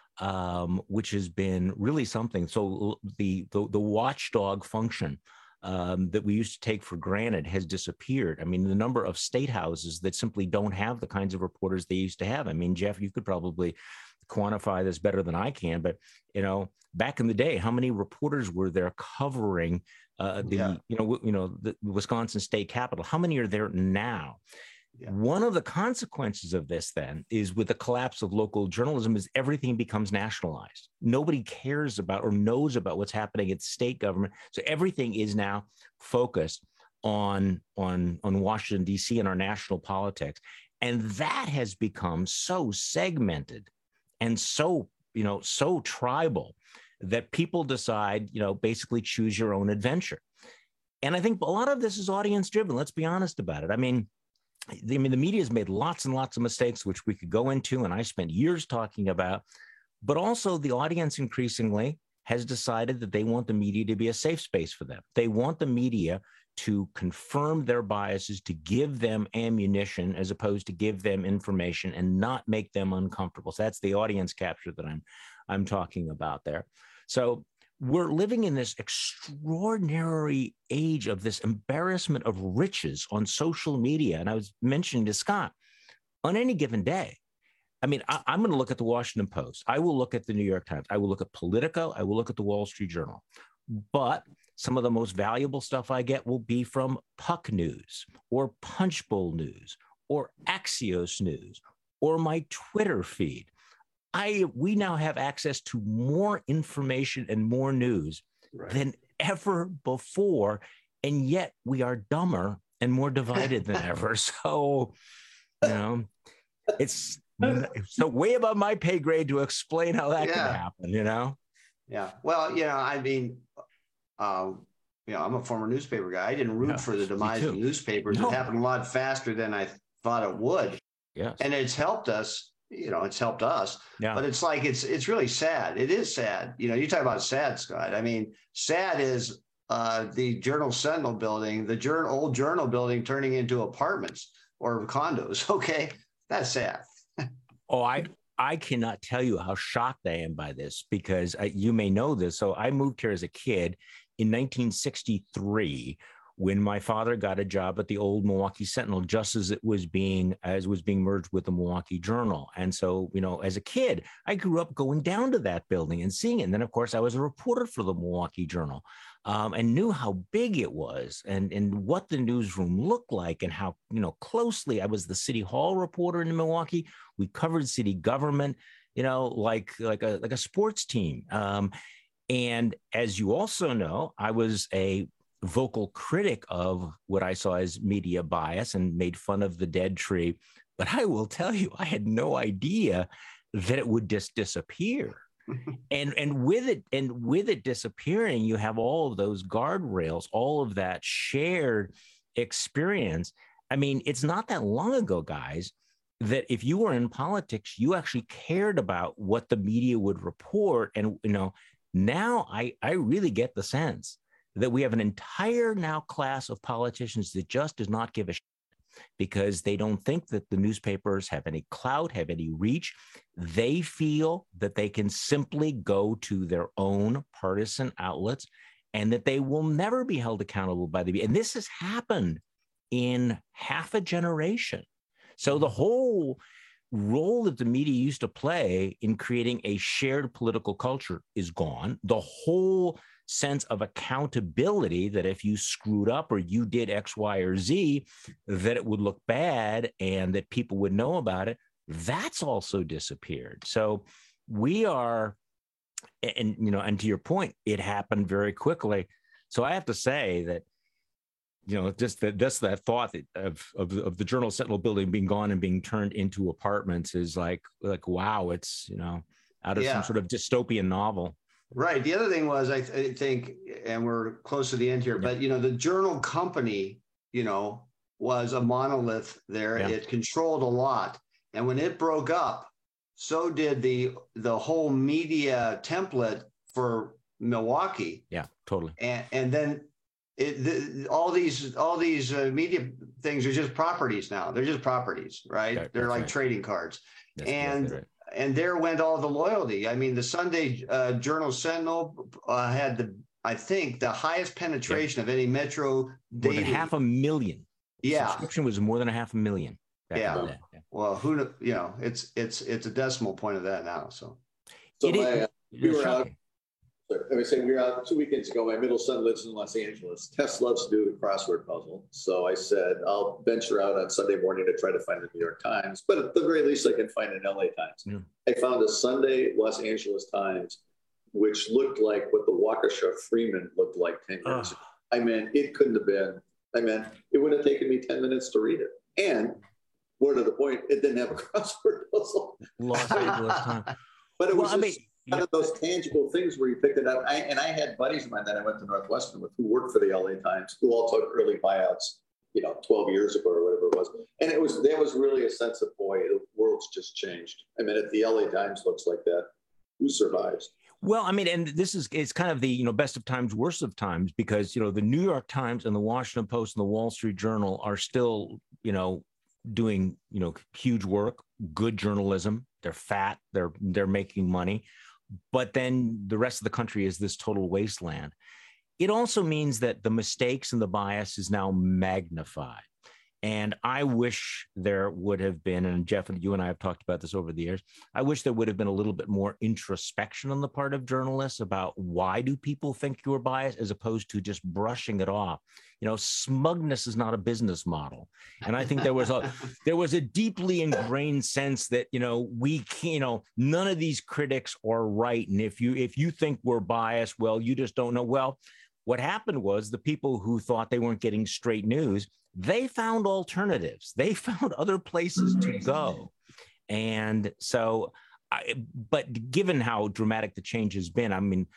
which has been really something. So the watchdog function that we used to take for granted has disappeared. I mean, the number of state houses that simply don't have the kinds of reporters they used to have. I mean, Jeff, you could probably quantify this better than I can, but back in the day, how many reporters were there covering the Wisconsin state capitol? How many are there now? Yeah. One of the consequences of this then is, with the collapse of local journalism, is everything becomes nationalized. Nobody cares about or knows about what's happening at state government. So everything is now focused on Washington, D.C. and our national politics. And that has become so segmented and so tribal that people decide, basically choose your own adventure. And I think a lot of this is audience driven. Let's be honest about it. I mean, the media has made lots and lots of mistakes, which we could go into, and I spent years talking about, but also the audience increasingly has decided that they want the media to be a safe space for them. They want the media to confirm their biases, to give them ammunition as opposed to give them information and not make them uncomfortable. So that's the audience capture that I'm talking about there. So we're living in this extraordinary age of this embarrassment of riches on social media. And I was mentioning to Scott, on any given day, I mean, I'm going to look at the Washington Post. I will look at the New York Times. I will look at Politico. I will look at the Wall Street Journal. But some of the most valuable stuff I get will be from Puck News or Punchbowl News or Axios News or my Twitter feed. We now have access to more information and more news than ever before, and yet we are dumber and more divided than ever. So, it's so way above my pay grade to explain how that can happen, Yeah. Well, I mean, I'm a former newspaper guy. I didn't root for the demise of newspapers. It happened a lot faster than I thought it would. Yes. And it's helped us. It's helped us, but it's like, it's really sad. It is sad. You talk about sad, Scott. I mean, sad is the Journal Sentinel building, the old Journal building turning into apartments or condos. Okay. That's sad. Oh, I cannot tell you how shocked I am by this, because you may know this. So I moved here as a kid in 1963, when my father got a job at the old Milwaukee Sentinel, just as it was being merged with the Milwaukee Journal. And so, as a kid, I grew up going down to that building and seeing it. And then, of course, I was a reporter for the Milwaukee Journal, and knew how big it was and what the newsroom looked like, and how, closely I was the City Hall reporter in Milwaukee. We covered city government, like a sports team. And as you also know, I was a vocal critic of what I saw as media bias and made fun of the dead tree. But I will tell you, I had no idea that it would just disappear. and with it disappearing, you have all of those guardrails, all of that shared experience. I mean, it's not that long ago, guys, that if you were in politics, you actually cared about what the media would report. And, now I really get the sense that we have an entire now class of politicians that just does not give a shit, because they don't think that the newspapers have any clout, have any reach. They feel that they can simply go to their own partisan outlets and that they will never be held accountable by the media. And this has happened in half a generation. So the whole role that the media used to play in creating a shared political culture is gone. The whole sense of accountability, that if you screwed up or you did X, Y, or Z, that it would look bad and that people would know about it, That's also disappeared. So we are, and and to your point, it happened very quickly. So I have to say that, just that thought of the Journal Sentinel building being gone and being turned into apartments is like wow, it's out of some sort of dystopian novel. Right. The other thing was, I think, and we're close to the end here, but the Journal company, was a monolith there. Yeah. It controlled a lot, and when it broke up, so did the whole media template for Milwaukee. Yeah, totally. And then all these media things are just properties now. They're just properties, right? They're like trading cards. That's exactly right. And there went all the loyalty. I mean, the Sunday Journal Sentinel had I think the highest penetration of any metro daily. More than 500,000. Yeah, subscription was more than 500,000. Yeah. Well, it's a decimal point of that now. So we were out. I was saying we were out 2 weekends ago. My middle son lives in Los Angeles. Tess loves to do the crossword puzzle. So I said, I'll venture out on Sunday morning to try to find the New York Times, but at the very least I can find an LA Times. Yeah. I found a Sunday Los Angeles Times, which looked like what the Waukesha Freeman looked like 10 years ago. I mean, it couldn't have been. It would have taken me 10 minutes to read it. And more to the point, it didn't have a crossword puzzle. Los Angeles Times. But it was one of those tangible things where you picked it up. I had buddies of mine that I went to Northwestern with who worked for the LA Times, who all took early buyouts, 12 years ago or whatever it was. And there was really a sense of, boy, the world's just changed. If the LA Times looks like that, who survives? Well, and it's kind of the, best of times, worst of times, because, the New York Times and the Washington Post and the Wall Street Journal are still, doing, huge work, good journalism. They're fat, they're making money. But then the rest of the country is this total wasteland. It also means that the mistakes and the bias is now magnified. And I wish there would have been, and Jeff, and you and I have talked about this over the years, I wish there would have been a little bit more introspection on the part of journalists about why do people think you're biased, as opposed to just brushing it off. Smugness is not a business model. And I think there was a deeply ingrained sense that, we can't, none of these critics are right. And if you think we're biased, well, you just don't know. Well, what happened was the people who thought they weren't getting straight news, they found alternatives. They found other places to go. And so, but given how dramatic the change has been,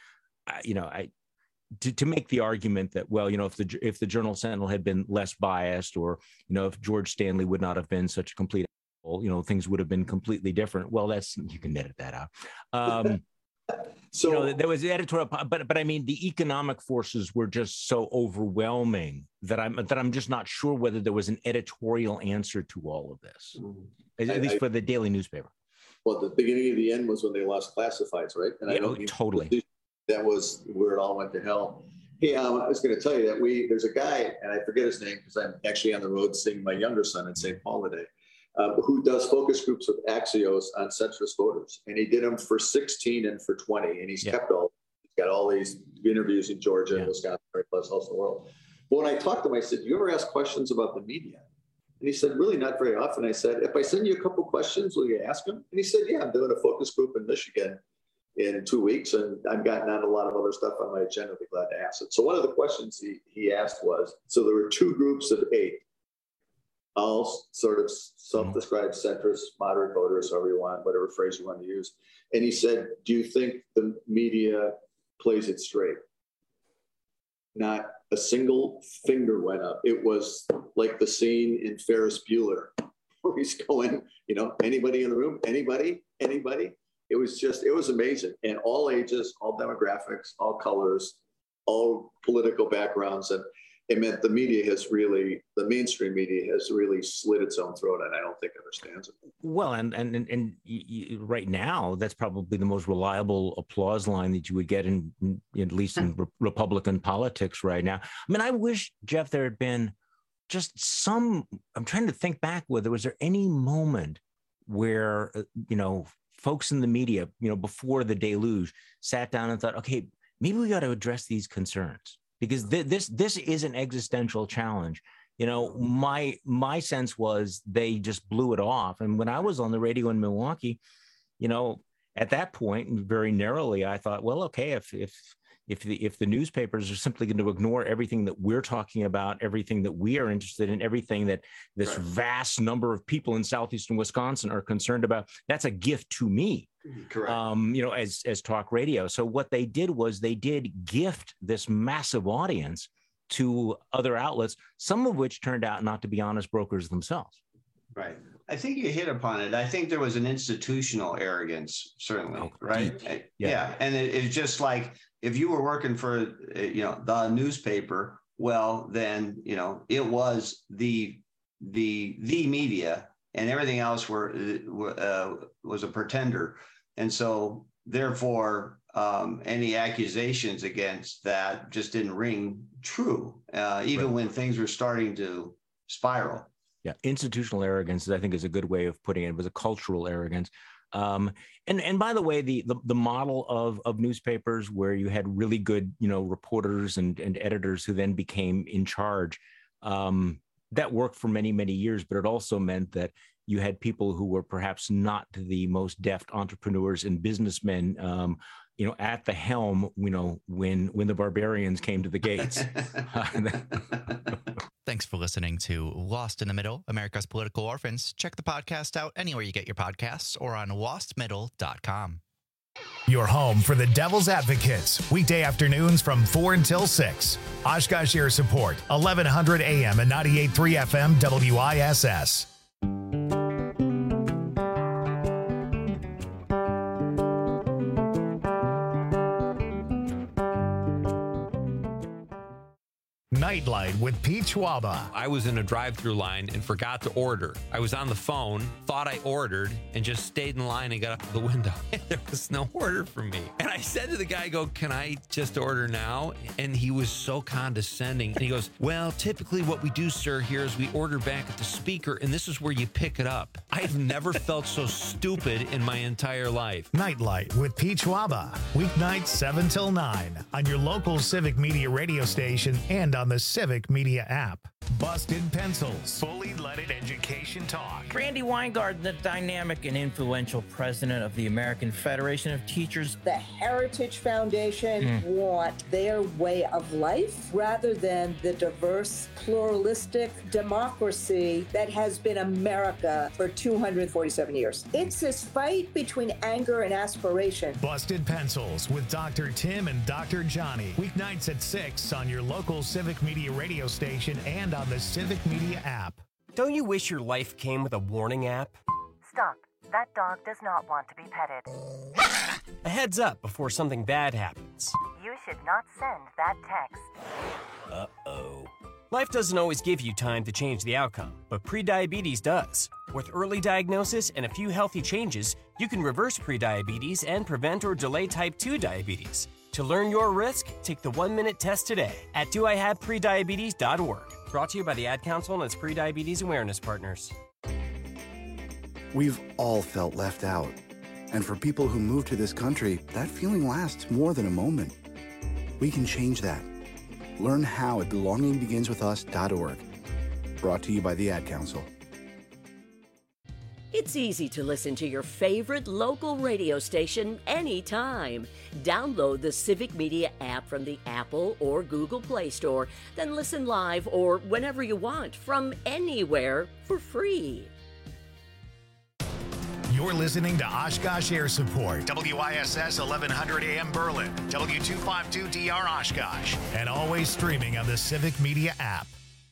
to make the argument that, well, if the Journal Sentinel had been less biased, or, if George Stanley would not have been such a complete, things would have been completely different. Well, you can edit that out. So there was the editorial, but the economic forces were just so overwhelming that I'm just not sure whether there was an editorial answer to all of this, at least for the daily newspaper. Well, the beginning of the end was when they lost classifieds, right? And totally. That was where it all went to hell. Hey, I was going to tell you that there's a guy, and I forget his name because I'm actually on the road seeing my younger son in St. Paul today, who does focus groups with Axios on centrist voters. And he did them for 16 and for 20. And he's got all these interviews in Georgia and Wisconsin, every place else in the world. But when I talked to him, I said, do you ever ask questions about the media? And he said, really not very often. I said, if I send you a couple questions, will you ask them? And he said, yeah, I'm doing a focus group in Michigan in 2 weeks, and I've gotten on a lot of other stuff on my agenda. I'll be glad to ask it. So one of the questions he asked was, so there were 2 groups of 8, all sort of self-described centrist, moderate voters, however you want, whatever phrase you want to use. And he said, do you think the media plays it straight? Not a single finger went up. It was like the scene in Ferris Bueller where he's going, anybody in the room, anybody. It was amazing. And all ages, all demographics, all colors, all political backgrounds. And it meant the mainstream media has really slit its own throat, and I don't think understands it. Well, and right now, that's probably the most reliable applause line that you would get at least in Republican politics right now. I wish, Jeff, there had been just I'm trying to think back, was there any moment where, folks in the media, before the deluge sat down and thought, okay, maybe we got to address these concerns, because this is an existential challenge. my sense was they just blew it off. And when I was on the radio in Milwaukee, at that point, very narrowly, I thought, well, okay, if the newspapers are simply going to ignore everything that we're talking about, everything that we are interested in, everything that this vast number of people in southeastern Wisconsin are concerned about, that's a gift to me. Correct. As talk radio. So what they did was they did gift this massive audience to other outlets, some of which turned out not to be honest brokers themselves. Right. I think you hit upon it. I think there was an institutional arrogance, certainly, right? Yeah. And it's just like, if you were working for, the newspaper, well, then, it was the media, and everything else was a pretender. And so therefore, any accusations against that just didn't ring true, even when things were starting to spiral. Yeah, institutional arrogance, I think, is a good way of putting it. It was a cultural arrogance. And by the way, the model of newspapers where you had really good, reporters and editors who then became in charge, that worked for many, many years, but it also meant that you had people who were perhaps not the most deft entrepreneurs and businessmen, at the helm, when the barbarians came to the gates. Thanks for listening to Lost in the Middle, America's Political Orphans. Check the podcast out anywhere you get your podcasts or on lostmiddle.com. Your home for the Devil's Advocates, weekday afternoons from 4 until 6. Oshkosh Air Support, 1100 AM and 98.3 FM WISS. Nightlight with Pete Schwaba. I was in a drive-through line and forgot to order. I was on the phone, thought I ordered, and just stayed in line and got up to the window. There was no order for me. And I said to the guy, can I just order now? And he was so condescending. And he goes, well, typically what we do, sir, here is we order back at the speaker, and this is where you pick it up. I've never felt so stupid in my entire life. Nightlight with Pete Schwaba. Weeknights 7 till 9 on your local Civic Media radio station and on the Civic Media app. Busted Pencils. Fully leaded education talk. Randy Weingarten, the dynamic and influential president of the American Federation of Teachers. The Heritage Foundation want their way of life rather than the diverse, pluralistic democracy that has been America for 247 years. It's this fight between anger and aspiration. Busted Pencils with Dr. Tim and Dr. Johnny. Weeknights at 6 on your local Civic Media radio station and on the Civic Media app. Don't you wish your life came with a warning app? Stop. That dog does not want to be petted. A heads up before something bad happens. You should not send that text. Uh-oh. Life doesn't always give you time to change the outcome, but prediabetes does. With early diagnosis and a few healthy changes, you can reverse prediabetes and prevent or delay type 2 diabetes. To learn your risk, take the 1-minute test today at doihaveprediabetes.org. Brought to you by the Ad Council and its prediabetes awareness partners. We've all felt left out. And for people who move to this country, that feeling lasts more than a moment. We can change that. Learn how at belongingbeginswithus.org. Brought to you by the Ad Council. It's easy to listen to your favorite local radio station anytime. Download the Civic Media app from the Apple or Google Play Store, then listen live or whenever you want from anywhere for free. You're listening to Oshkosh Air Support, WISS 1100 AM Berlin, W252DR Oshkosh, and always streaming on the Civic Media app.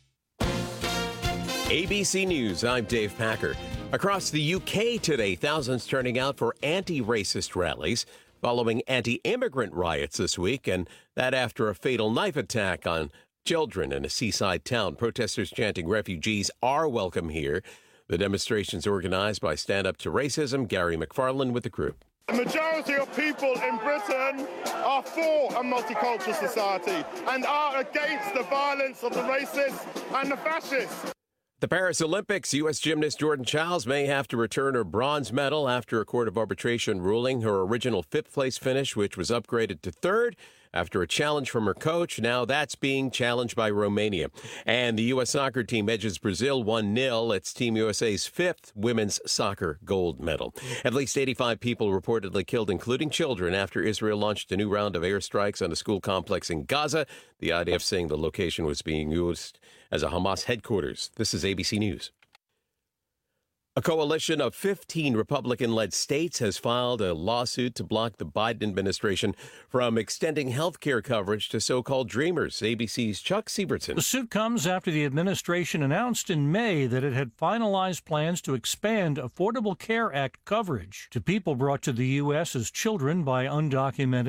ABC News, I'm Dave Packer. Across the UK today, thousands turning out for anti-racist rallies following anti-immigrant riots this week, and that after a fatal knife attack on children in a seaside town. Protesters chanting refugees are welcome here. The demonstration's organized by Stand Up to Racism. Gary McFarland with the group. The majority of people in Britain are for a multicultural society and are against the violence of the racists and the fascists. The Paris Olympics, U.S. gymnast Jordan Chiles may have to return her bronze medal after a court of arbitration ruling her original fifth-place finish, which was upgraded to third, after a challenge from her coach. Now that's being challenged by Romania. And the U.S. soccer team edges Brazil 1-0. It's Team USA's 5th women's soccer gold medal. At least 85 people reportedly killed, including children, after Israel launched a new round of airstrikes on a school complex in Gaza. The IDF saying the location was being used as a Hamas headquarters. This is ABC News. A coalition of 15 Republican-led states has filed a lawsuit to block the Biden administration from extending health care coverage to so-called dreamers. ABC's Chuck Siebertson. The suit comes after the administration announced in May that it had finalized plans to expand Affordable Care Act coverage to people brought to the U.S. as children by undocumented